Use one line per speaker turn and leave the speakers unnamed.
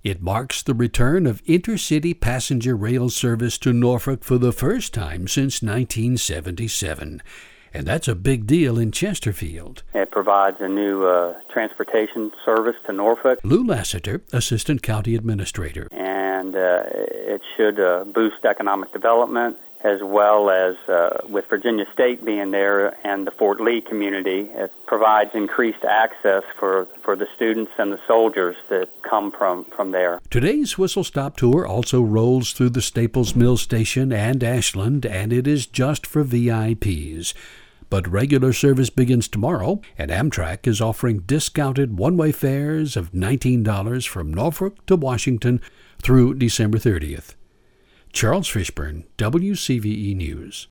It marks the return of intercity passenger rail service to Norfolk for the first time since 1977. And that's a big deal in Chesterfield.
It provides a new transportation service to Norfolk.
Lou Lassiter, Assistant County Administrator.
And it should boost economic development, as well as with Virginia State being there and the Fort Lee community, it provides increased access for the students and the soldiers that come from there.
Today's Whistle Stop Tour also rolls through the Staples Mill Station and Ashland, and it is just for VIPs. But regular service begins tomorrow, and Amtrak is offering discounted one-way fares of $19 from Norfolk to Washington through December 30th. Charles Fishburne, WCVE News.